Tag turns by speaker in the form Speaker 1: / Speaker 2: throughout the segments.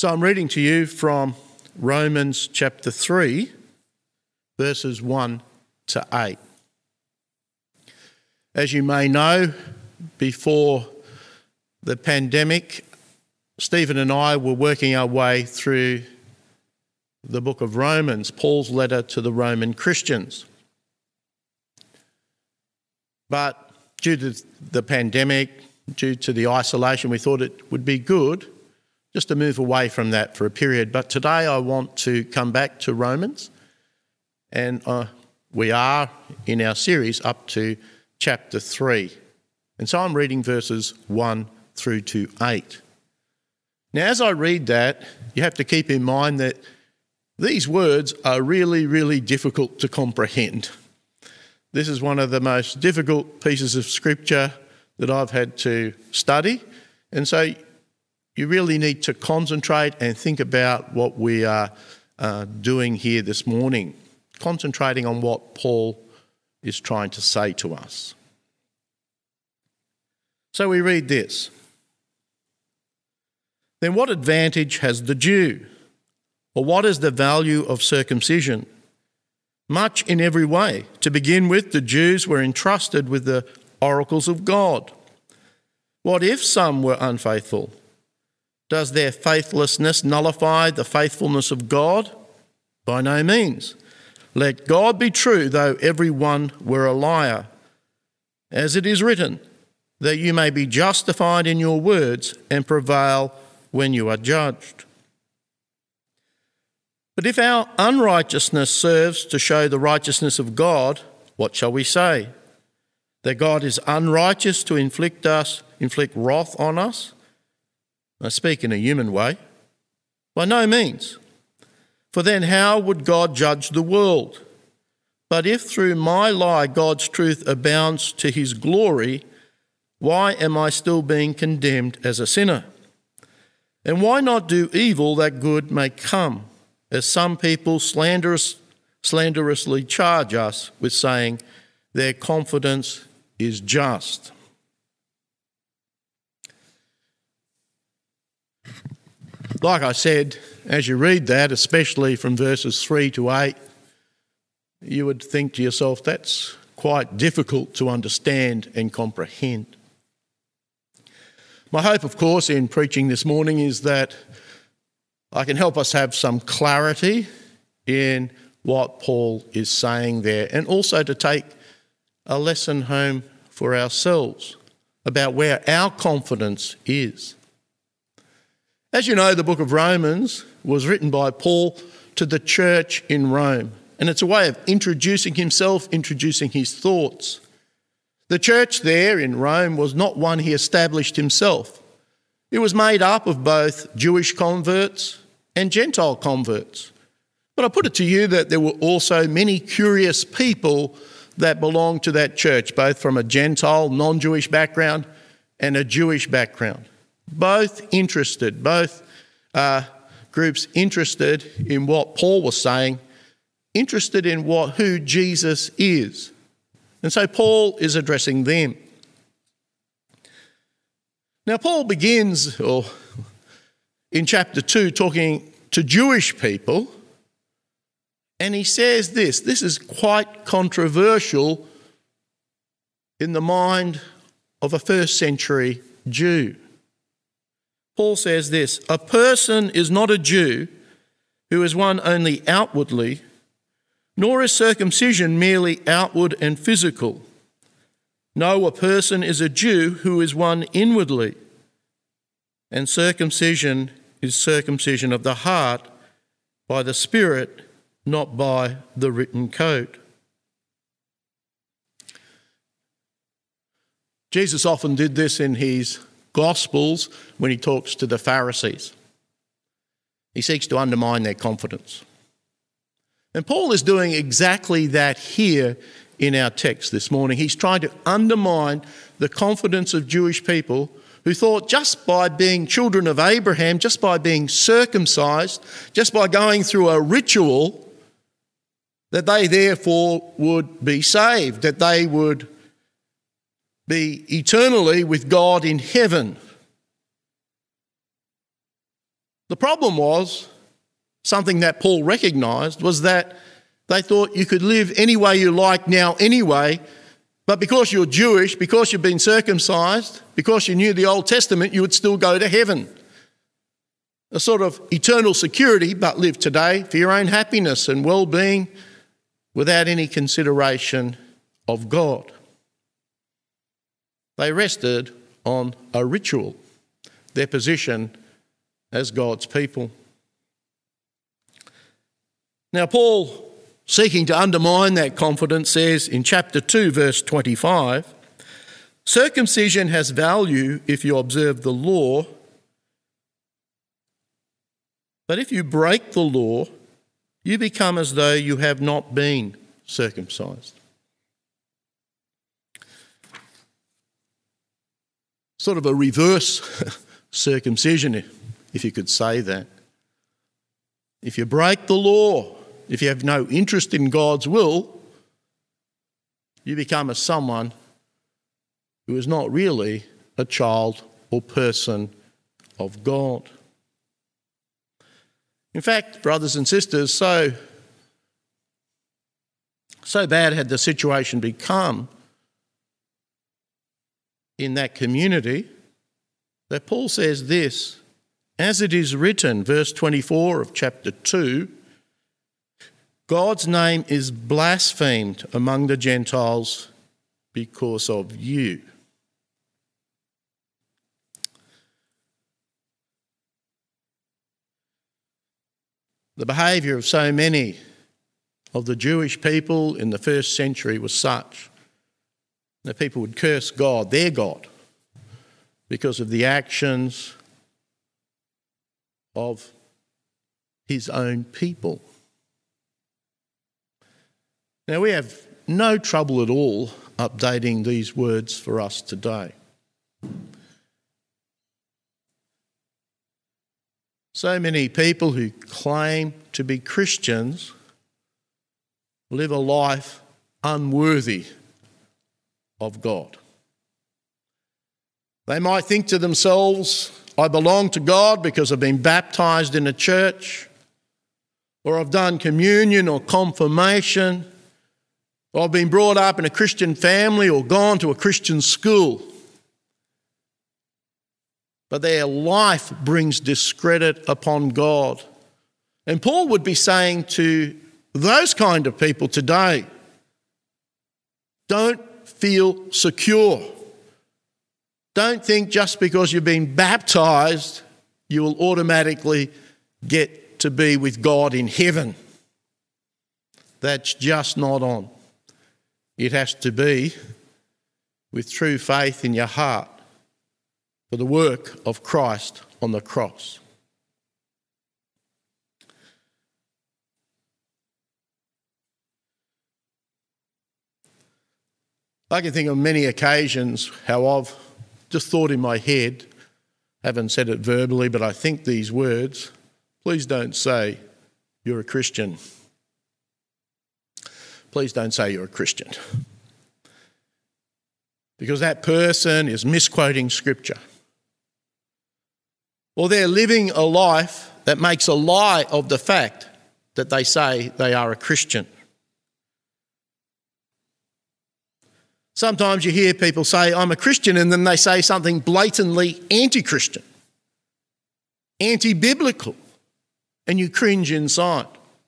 Speaker 1: So I'm reading to you from Romans chapter 3, verses 1 to 8. As you may know, before the pandemic, Stephen and I were working our way through the book of Romans, Paul's letter to the Roman Christians. But due to the pandemic, due to the isolation, we thought it would be good just to move away from that for a period. But today I want to come back to Romans, and we are in our series up to chapter 3. And so I'm reading verses 1 through to 8. Now, as I read that, you have to keep in mind that these words are really, really difficult to comprehend. This is one of the most difficult pieces of scripture that I've had to study. And so you really need to concentrate and think about what we are doing here this morning, concentrating on what Paul is trying to say to us. So we read this. Then what advantage has the Jew? Or what is the value of circumcision? Much in every way. To begin with, the Jews were entrusted with the oracles of God. What if some were unfaithful? Does their faithlessness nullify the faithfulness of God? By no means. Let God be true, though every one were a liar. As it is written, that you may be justified in your words and prevail when you are judged. But if our unrighteousness serves to show the righteousness of God, what shall we say? That God is unrighteous to inflict wrath on us? I speak in a human way. By no means. For then how would God judge the world? But if through my lie God's truth abounds to his glory, why am I still being condemned as a sinner? And why not do evil that good may come, as some people slanderously charge us with saying their confidence is just? Like I said, as you read that, especially from verses 3 to 8, you would think to yourself, that's quite difficult to understand and comprehend. My hope, of course, in preaching this morning is that I can help us have some clarity in what Paul is saying there, and also to take a lesson home for ourselves about where our confidence is. As you know, the book of Romans was written by Paul to the church in Rome, and it's a way of introducing himself, introducing his thoughts. The church there in Rome was not one he established himself. It was made up of both Jewish converts and Gentile converts. But I put it to you that there were also many curious people that belonged to that church, both from a Gentile, non-Jewish background and a Jewish background. Both groups interested in what Paul was saying, interested in who Jesus is. And so Paul is addressing them. Now Paul begins in chapter 2 talking to Jewish people, and he says this is quite controversial in the mind of a first century Jew. Paul says this, a person is not a Jew who is one only outwardly, nor is circumcision merely outward and physical. No, a person is a Jew who is one inwardly, and circumcision is circumcision of the heart by the Spirit, not by the written code. Jesus often did this in his Gospels when he talks to the Pharisees. He seeks to undermine their confidence. And Paul is doing exactly that here in our text this morning. He's trying to undermine the confidence of Jewish people who thought just by being children of Abraham, just by being circumcised, just by going through a ritual, that they therefore would be saved, that they would be eternally with God in heaven. The problem was, something that Paul recognised, was that they thought you could live any way you like now anyway, but because you're Jewish, because you've been circumcised, because you knew the Old Testament, you would still go to heaven. A sort of eternal security, but live today for your own happiness and well-being without any consideration of God. They rested on a ritual, their position as God's people. Now, Paul, seeking to undermine that confidence, says in chapter 2, verse 25, circumcision has value if you observe the law, but if you break the law, you become as though you have not been circumcised. Sort of a reverse circumcision, if you could say that. If you break the law, if you have no interest in God's will, you become as someone who is not really a child or person of God. In fact, brothers and sisters, so bad had the situation become in that community that Paul says this, as it is written, verse 24 of chapter 2, God's name is blasphemed among the Gentiles because of you. The behaviour of so many of the Jewish people in the first century was such that people would curse God, their God, because of the actions of his own people. Now, we have no trouble at all updating these words for us today. So many people who claim to be Christians live a life unworthy of God. They might think to themselves, I belong to God because I've been baptised in a church, or I've done communion or confirmation, or I've been brought up in a Christian family or gone to a Christian school. But their life brings discredit upon God. And Paul would be saying to those kind of people today, don't feel secure. Don't think just because you've been baptised, you will automatically get to be with God in heaven. That's just not on. It has to be with true faith in your heart for the work of Christ on the cross. I can think of many occasions how I've just thought in my head, haven't said it verbally, but I think these words, please don't say you're a Christian. Please don't say you're a Christian. Because that person is misquoting Scripture. Or they're living a life that makes a lie of the fact that they say they are a Christian. Sometimes you hear people say, I'm a Christian, and then they say something blatantly anti-Christian, anti-biblical, and you cringe inside.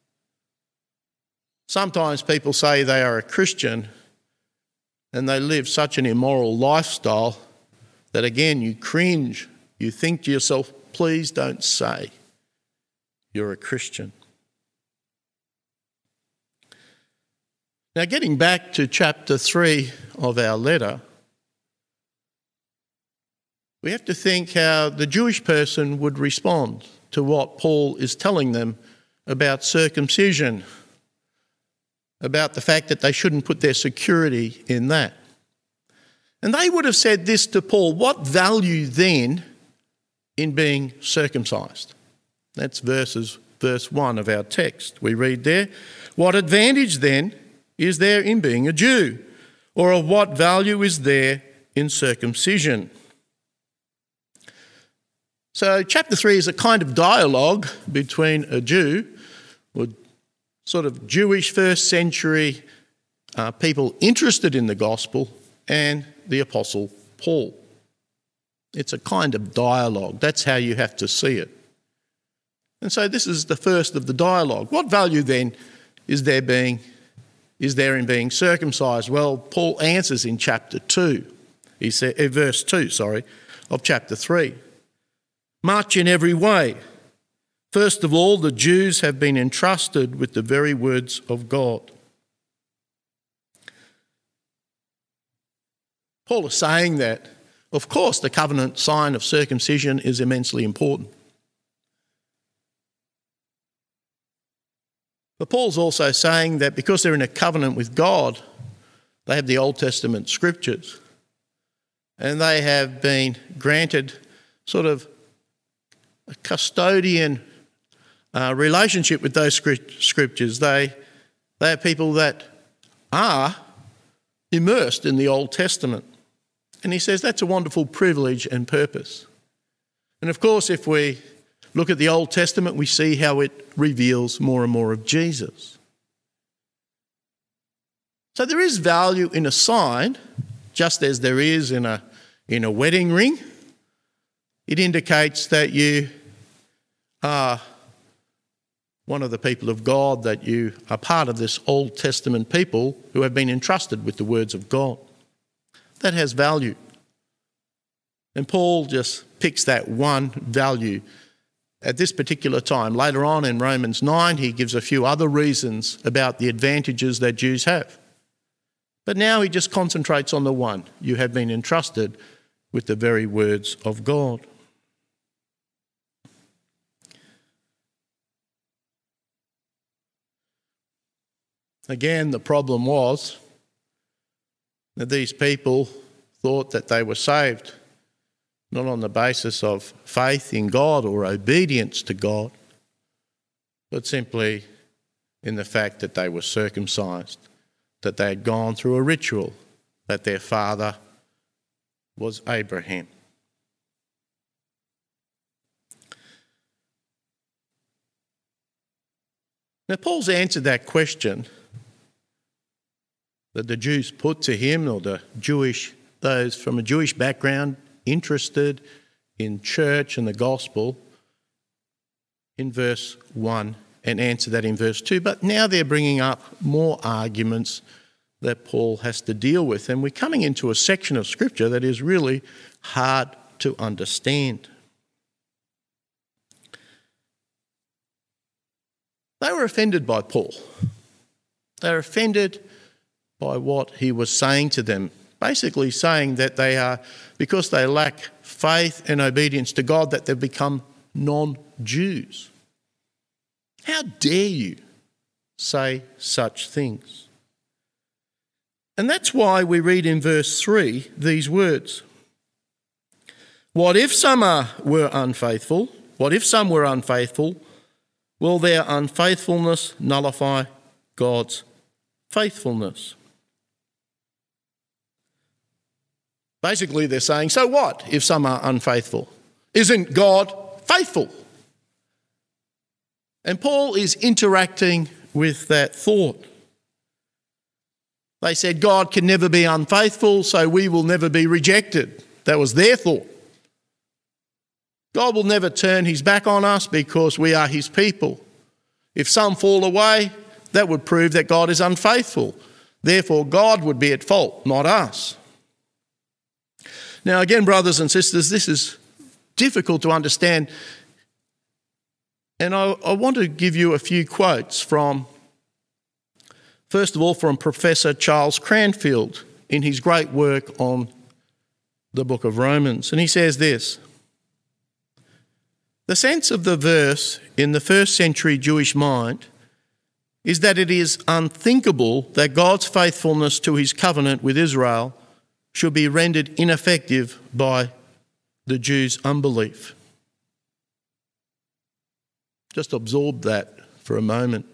Speaker 1: Sometimes people say they are a Christian and they live such an immoral lifestyle that again you cringe. You think to yourself, please don't say you're a Christian. Now, getting back to chapter 3 of our letter, we have to think how the Jewish person would respond to what Paul is telling them about circumcision, about the fact that they shouldn't put their security in that. And they would have said this to Paul, what value then in being circumcised? That's verse 1 of our text. We read there, what advantage then is there in being a Jew? Or of what value is there in circumcision? So chapter 3 is a kind of dialogue between a Jew, or sort of Jewish first century people interested in the gospel, and the Apostle Paul. It's a kind of dialogue. That's how you have to see it. And so this is the first of the dialogue. What value then is there in being circumcised? Well, Paul answers in chapter 2. He said, verse 2, of chapter 3. Much in every way. First of all, the Jews have been entrusted with the very words of God. Paul is saying that, of course, the covenant sign of circumcision is immensely important. But Paul's also saying that because they're in a covenant with God, they have the Old Testament scriptures, and they have been granted sort of a custodian relationship with those scriptures. They are people that are immersed in the Old Testament. And he says that's a wonderful privilege and purpose. And of course, if we look at the Old Testament, we see how it reveals more and more of Jesus. So there is value in a sign, just as there is in a wedding ring. It indicates that you are one of the people of God, that you are part of this Old Testament people who have been entrusted with the words of God. That has value. And Paul just picks that one value at this particular time. Later on in Romans 9, he gives a few other reasons about the advantages that Jews have. But now he just concentrates on the one. You have been entrusted with the very words of God. Again, the problem was that these people thought that they were saved, not on the basis of faith in God or obedience to God, but simply in the fact that they were circumcised, that they had gone through a ritual, that their father was Abraham. Now, Paul's answered that question that the Jews put to him, or those from a Jewish background interested in church and the gospel, in verse 1, and answered that in verse 2. But now they're bringing up more arguments that Paul has to deal with, and we're coming into a section of Scripture that is really hard to understand. They were offended by Paul. They were offended by what he was saying to them, basically saying that they are, because they lack faith and obedience to God, that they've become non-Jews. How dare you say such things? And that's why we read in verse 3 these words. What if some were unfaithful? What if some were unfaithful? Will their unfaithfulness nullify God's faithfulness? Basically, they're saying, so what if some are unfaithful? Isn't God faithful? And Paul is interacting with that thought. They said God can never be unfaithful, so we will never be rejected. That was their thought. God will never turn his back on us because we are his people. If some fall away, that would prove that God is unfaithful. Therefore, God would be at fault, not us. Now, again, brothers and sisters, this is difficult to understand. And I want to give you a few quotes from, first of all, from Professor Charles Cranfield in his great work on the book of Romans. And he says this: the sense of the verse in the first century Jewish mind is that it is unthinkable that God's faithfulness to his covenant with Israel should be rendered ineffective by the Jews' unbelief. Just absorb that for a moment.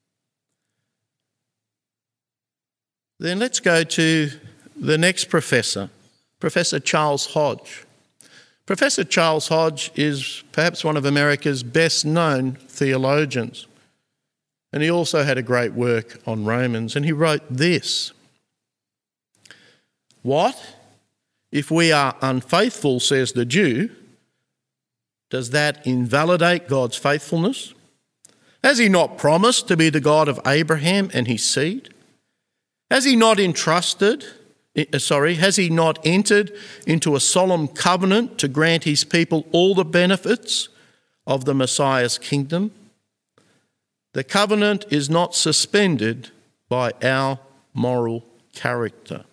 Speaker 1: Then let's go to the next professor, Professor Charles Hodge. Professor Charles Hodge is perhaps one of America's best-known theologians, and he also had a great work on Romans, and he wrote this: "What if we are unfaithful, says the Jew? Does that invalidate God's faithfulness? Has he not promised to be the God of Abraham and his seed? Has he not entered into a solemn covenant to grant his people all the benefits of the Messiah's kingdom? The covenant is not suspended by our moral character."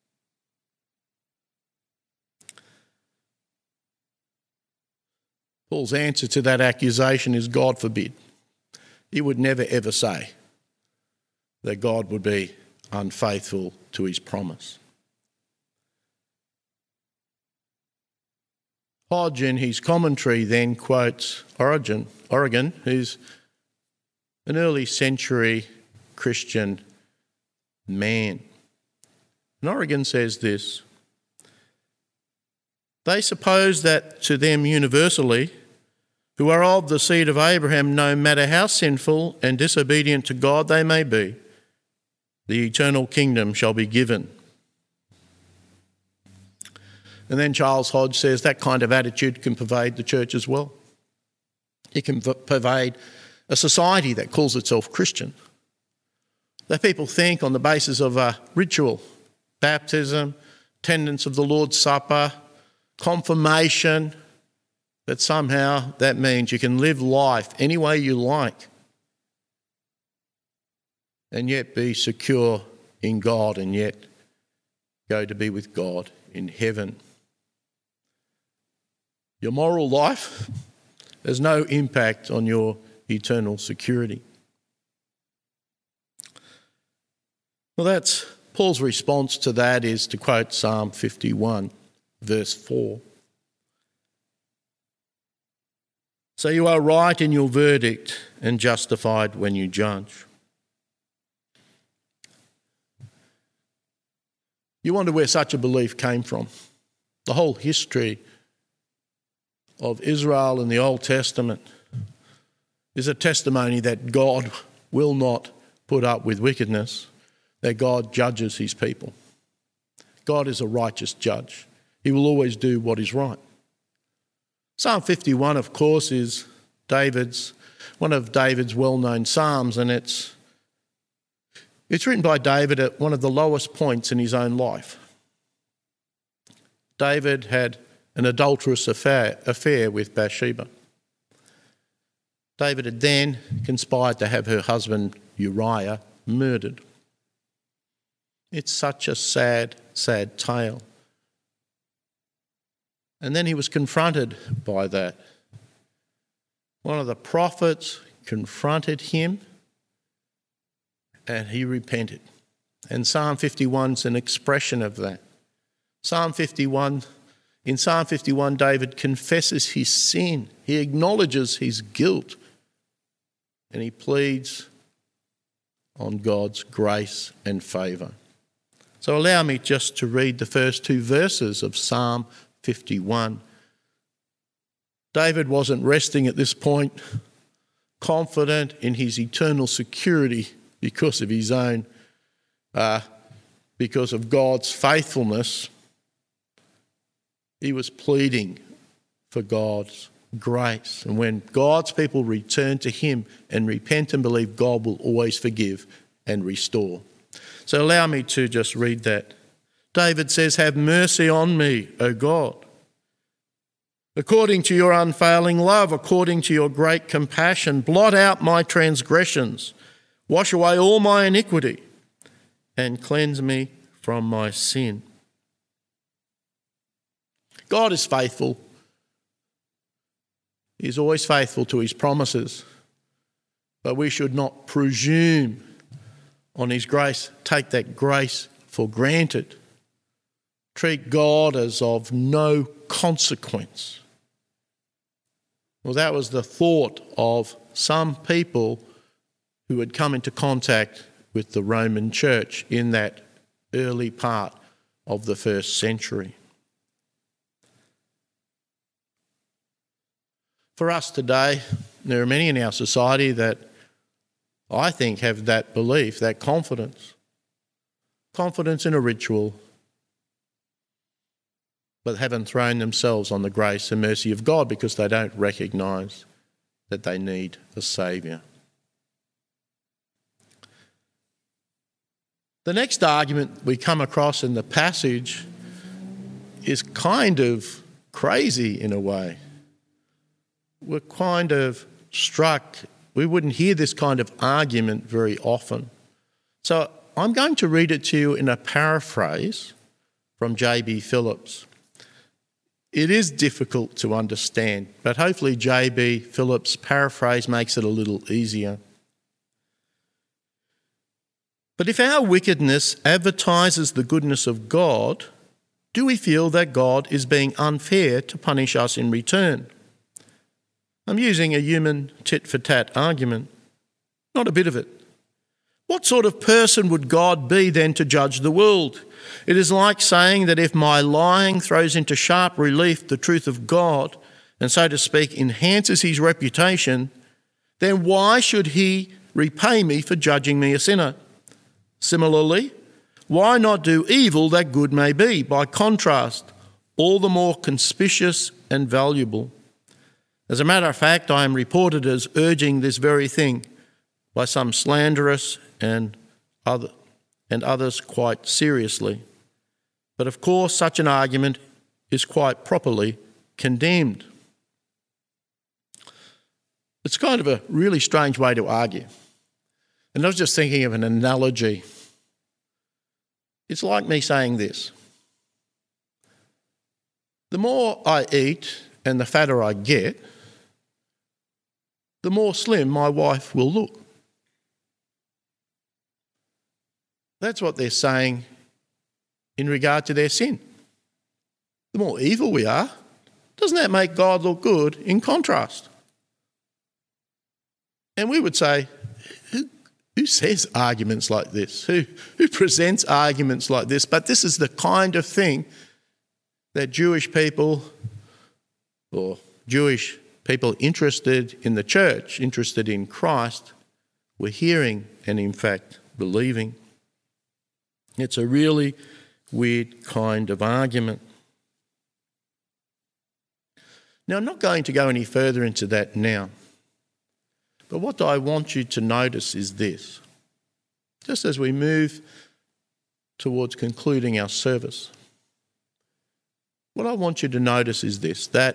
Speaker 1: Paul's answer to that accusation is God forbid. He would never ever say that God would be unfaithful to his promise. Hodge in his commentary then quotes Origen, who's an early century Christian man. And Origen says this: "They suppose that to them universally, who are of the seed of Abraham, no matter how sinful and disobedient to God they may be, the eternal kingdom shall be given." And then Charles Hodge says that kind of attitude can pervade the church as well. It can pervade a society that calls itself Christian. That people think on the basis of a ritual, baptism, attendance of the Lord's Supper, confirmation, that somehow that means you can live life any way you like and yet be secure in God and yet go to be with God in heaven. Your moral life has no impact on your eternal security. Well, that's Paul's response to that is to quote Psalm 51, verse 4. "So you are right in your verdict and justified when you judge." You wonder where such a belief came from. The whole history of Israel in the Old Testament is a testimony that God will not put up with wickedness, that God judges his people. God is a righteous judge. He will always do what is right. Psalm 51, of course, is one of David's well-known psalms, and it's written by David at one of the lowest points in his own life. David had an adulterous affair with Bathsheba. David had then conspired to have her husband Uriah murdered. It's such a sad, sad tale. And then he was confronted by that. One of the prophets confronted him and he repented. And Psalm 51 is an expression of that. In Psalm 51, David confesses his sin. He acknowledges his guilt and he pleads on God's grace and favour. So allow me just to read the first two verses of Psalm 51. David wasn't resting at this point, confident in his eternal security because of his own, because of God's faithfulness. He was pleading for God's grace. And when God's people return to him and repent and believe, God will always forgive and restore. So allow me to just read that. David says, "Have mercy on me, O God. According to your unfailing love, according to your great compassion, blot out my transgressions, wash away all my iniquity, and cleanse me from my sin." God is faithful. He is always faithful to his promises. But we should not presume on his grace, take that grace for granted. Treat God as of no consequence. Well, that was the thought of some people who had come into contact with the Roman Church in that early part of the first century. For us today, there are many in our society that I think have that belief, that confidence in a ritual, but haven't thrown themselves on the grace and mercy of God because they don't recognise that they need a saviour. The next argument we come across in the passage is kind of crazy in a way. We're kind of struck. We wouldn't hear this kind of argument very often. So I'm going to read it to you in a paraphrase from J.B. Phillips. It is difficult to understand, but hopefully J.B. Phillips' paraphrase makes it a little easier. But if our wickedness advertises the goodness of God, do we feel that God is being unfair to punish us in return? I'm using a human tit-for-tat argument. Not a bit of it. What sort of person would God be then to judge the world? It is like saying that if my lying throws into sharp relief the truth of God, and so to speak enhances his reputation, then why should he repay me for judging me a sinner? Similarly, why not do evil that good may be, by contrast, all the more conspicuous and valuable? As a matter of fact, I am reported as urging this very thing by some slanderous and others quite seriously. But of course, such an argument is quite properly condemned. It's kind of a really strange way to argue. And I was just thinking of an analogy. It's like me saying this. The more I eat and the fatter I get, the more slim my wife will look. That's what they're saying in regard to their sin. The more evil we are, doesn't that make God look good in contrast? And we would say, who says arguments like this? Who presents arguments like this? But this is the kind of thing that Jewish people or Jewish people interested in the church, interested in Christ, were hearing and in fact believing. It's a really weird kind of argument. Now, I'm not going to go any further into that now. But what I want you to notice is this. Just as we move towards concluding our service, what I want you to notice is this, that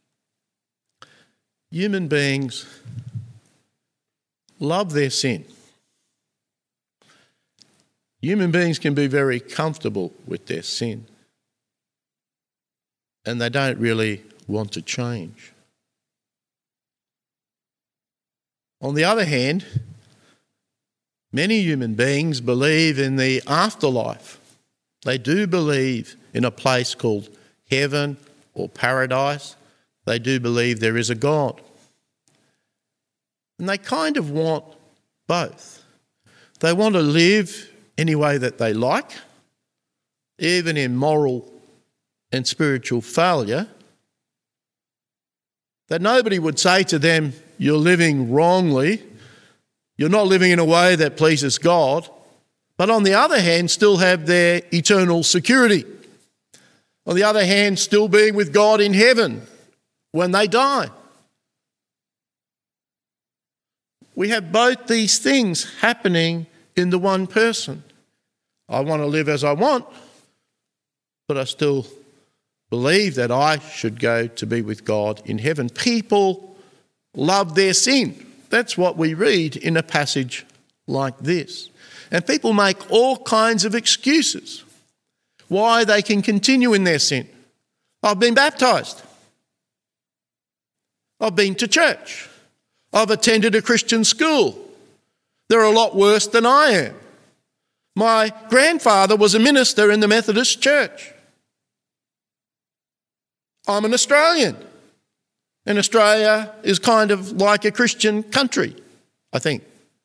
Speaker 1: human beings love their sin. Human beings can be very comfortable with their sin, and they don't really want to change. On the other hand, many human beings believe in the afterlife. They do believe in a place called heaven or paradise. They do believe there is a God. And they kind of want both. They want to live any way that they like, even in moral and spiritual failure, that nobody would say to them, you're living wrongly, you're not living in a way that pleases God, but on the other hand, still have their eternal security. On the other hand, still being with God in heaven when they die. We have both these things happening in the one person. I want to live as I want, but I still believe that I should go to be with God in heaven. People love their sin. That's what we read in a passage like this. And people make all kinds of excuses why they can continue in their sin. I've been baptised. I've been to church. I've attended a Christian school. They're a lot worse than I am. My grandfather was a minister in the Methodist Church. I'm an Australian. And Australia is kind of like a Christian country, I think.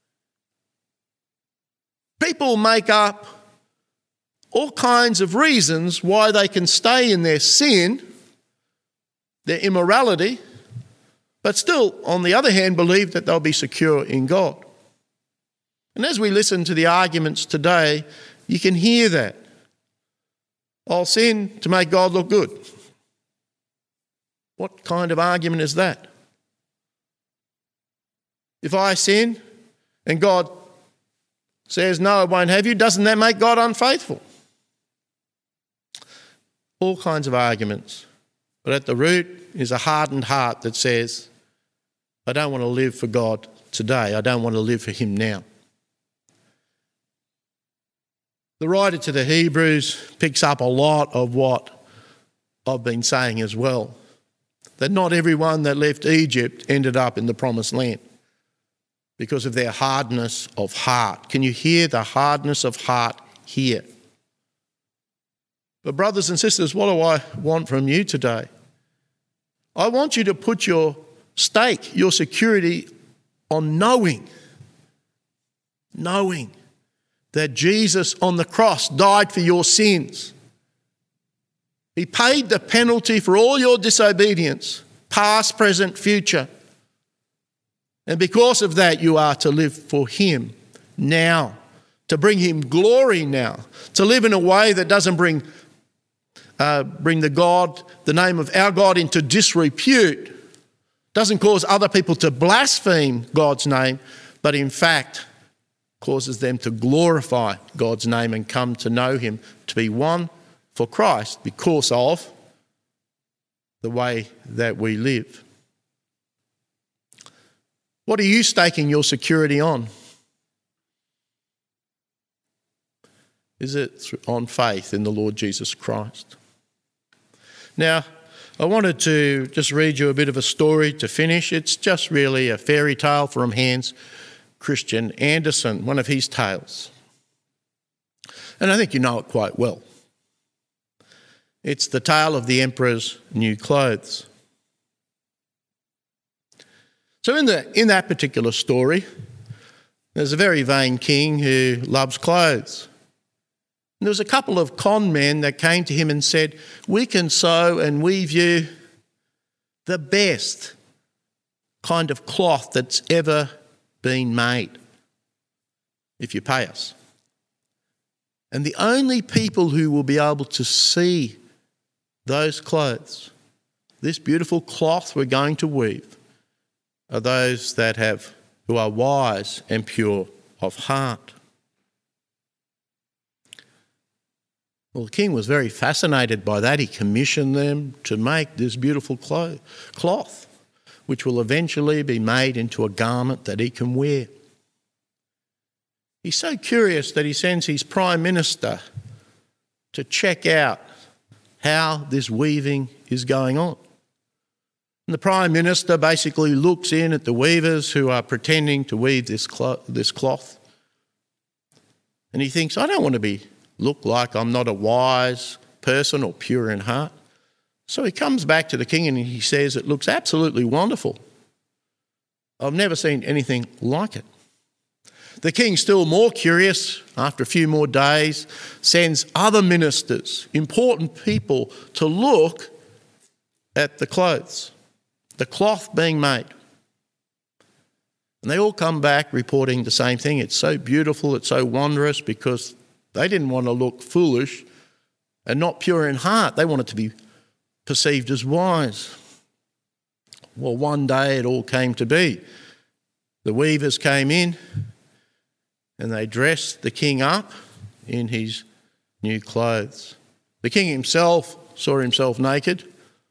Speaker 1: People make up all kinds of reasons why they can stay in their sin, their immorality, but still, on the other hand, believe that they'll be secure in God. And as we listen to the arguments today, you can hear that. I'll sin to make God look good. What kind of argument is that? If I sin and God says, no, I won't have you, doesn't that make God unfaithful? All kinds of arguments. But at the root is a hardened heart that says, I don't want to live for God today. I don't want to live for him now. The writer to the Hebrews picks up a lot of what I've been saying as well, that not everyone that left Egypt ended up in the promised land because of their hardness of heart. Can you hear the hardness of heart here? But brothers and sisters, what do I want from you today? I want you to put your stake, your security on knowing that Jesus on the cross died for your sins. He paid the penalty for all your disobedience, past, present, future. And because of that, you are to live for him now, to bring him glory now, to live in a way that doesn't bring the name of our God into disrepute, doesn't cause other people to blaspheme God's name, but in fact causes them to glorify God's name and come to know him, to be one for Christ because of the way that we live. What are you staking your security on? Is it on faith in the Lord Jesus Christ? Now, I wanted to just read you a bit of a story to finish. It's just really a fairy tale from Hans Christian Andersen, one of his tales. And I think you know it quite well. It's the tale of the emperor's new clothes. So in that particular story, there's a very vain king who loves clothes. And there was a couple of con men that came to him and said, we can sew and weave you the best kind of cloth that's ever been made if you pay us. And the only people who will be able to see those clothes, this beautiful cloth we're going to weave, are those who are wise and pure of heart. Well, the king was very fascinated by that. He commissioned them to make this beautiful cloth, which will eventually be made into a garment that he can wear. He's so curious that he sends his prime minister to check out how this weaving is going on. And the prime minister basically looks in at the weavers who are pretending to weave this cloth. And he thinks, I don't want to look like I'm not a wise person or pure in heart. So he comes back to the king and he says, it looks absolutely wonderful. I've never seen anything like it. The king, still more curious, after a few more days, sends other ministers, important people, to look at the clothes, the cloth being made. And they all come back reporting the same thing. It's so beautiful, it's so wondrous, because they didn't want to look foolish and not pure in heart. They wanted to be perceived as wise. Well, one day it all came to be. The weavers came in and they dressed the king up in his new clothes. The king himself saw himself naked,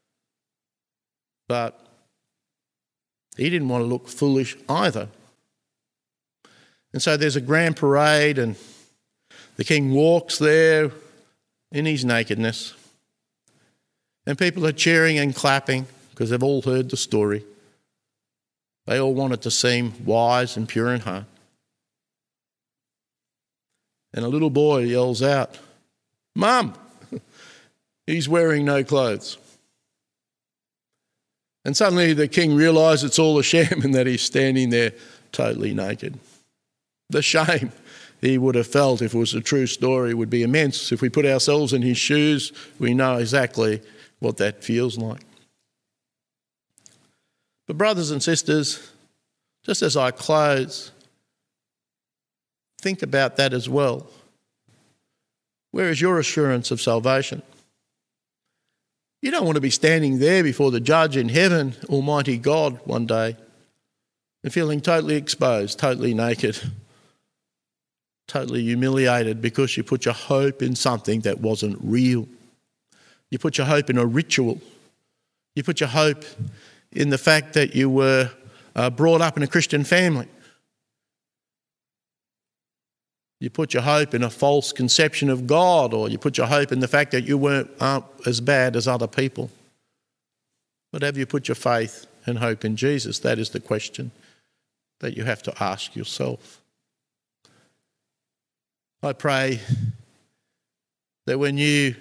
Speaker 1: but he didn't want to look foolish either. And so there's a grand parade and the king walks there in his nakedness. And people are cheering and clapping because they've all heard the story. They all wanted to seem wise and pure in heart. And a little boy yells out, "Mum, he's wearing no clothes." And suddenly the king realised it's all a sham and that he's standing there totally naked. The shame he would have felt if it was a true story would be immense. If we put ourselves in his shoes, we know exactly what that feels like. But brothers and sisters, just as I close, think about that as well. Where is your assurance of salvation? You don't want to be standing there before the judge in heaven, Almighty God, one day, and feeling totally exposed, totally naked, totally humiliated because you put your hope in something that wasn't real. You put your hope in a ritual. You put your hope in the fact that you were brought up in a Christian family. You put your hope in a false conception of God, or you put your hope in the fact that you aren't as bad as other people. But have you put your faith and hope in Jesus? That is the question that you have to ask yourself. I pray that when you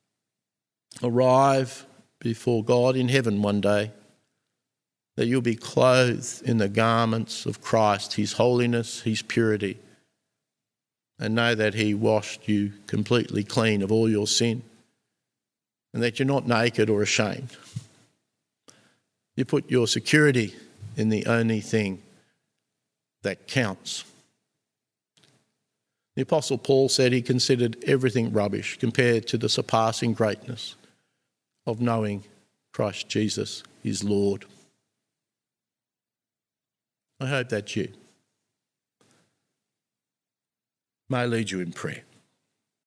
Speaker 1: arrive before God in heaven one day, that you'll be clothed in the garments of Christ, his holiness, his purity, and know that he washed you completely clean of all your sin, and that you're not naked or ashamed. You put your security in the only thing that counts. The Apostle Paul said he considered everything rubbish compared to the surpassing greatness of knowing Christ Jesus, his Lord. I hope that's you. May I lead you in prayer.